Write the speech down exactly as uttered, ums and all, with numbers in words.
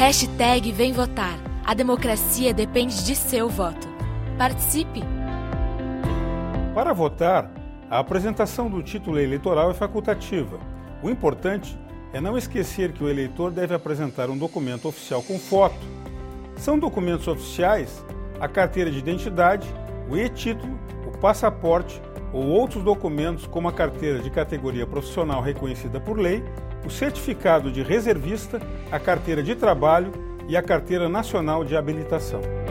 Hashtag Vem Votar. A democracia depende de seu voto. Participe! Para votar, a apresentação do título eleitoral é facultativa. O importante é não esquecer que o eleitor deve apresentar um documento oficial com foto. São documentos oficiais a carteira de identidade, o e-título, o passaporte ou outros documentos como a carteira de categoria profissional reconhecida por lei, o certificado de reservista, a carteira de trabalho e a carteira nacional de habilitação.